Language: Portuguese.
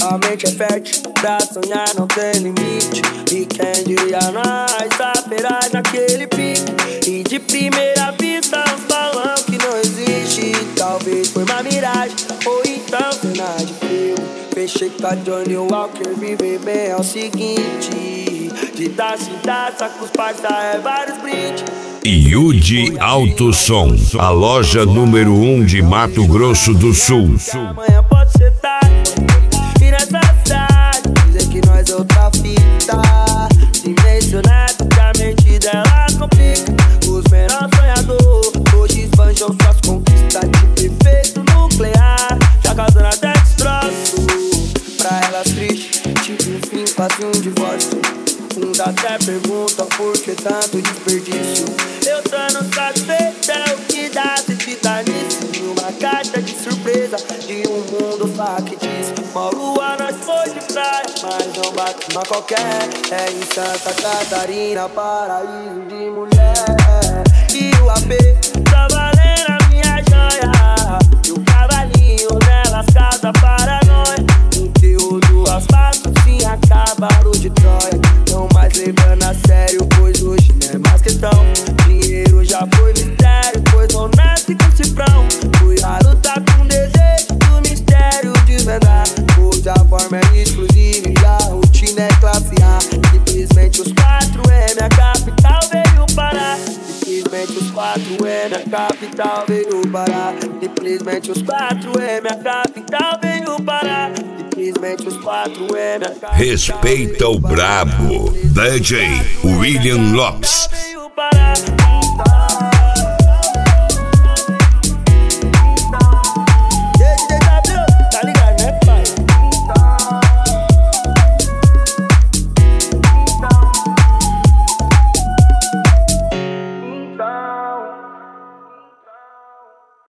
A mente é fértil, pra sonhar não tem limite. E quem diria nós, tá feraz naquele pique. E de primeira vista uns falam que não existe. Talvez foi uma miragem, ou então cena de filme. Fechei com a Johnny Walker, viver bem é o seguinte. De taça em taça, com os parça é vários brindes. Yudi Alto Som, a loja número 1 de Mato Grosso do Sul. Amanhã pode ser tarde, e nessa cidade dizer que nós é outra fita. Dimensionado que a mente dela complica. Os menores sonhadores hoje esbanjam suas conquistas de efeito nuclear, já causando até destroço. Pra elas triste, tipo um fim, quase um divórcio. Uns até perguntam por que tanto desperdício. Eu tô no satisfeito, é o que dá se ficar nisso. E uma carta de surpresa de um mundo factício. Uma lua nós foi de praia, mas não bate uma qualquer. É em Santa Catarina, paraíso de mulher. E o AP tá valendo a minha joia. E o cavalinho delas casa para nós. Conteúdo asfalto sim acabaram de Troia. Não mais levando a sério, pois hoje não é mais questão. Dinheiro já foi mistério, pois não nasce com cifrão. Cuidado tá com desejo do mistério desvendar. Hoje a forma é exclusiva e a rotina é classe A. Simplesmente os 4M, a capital veio parar. Simplesmente os 4M, a capital veio parar. Simplesmente os 4M, a capital veio parar. Simplesmente os 4M, a capital. Respeita o brabo, DJ William Lopes.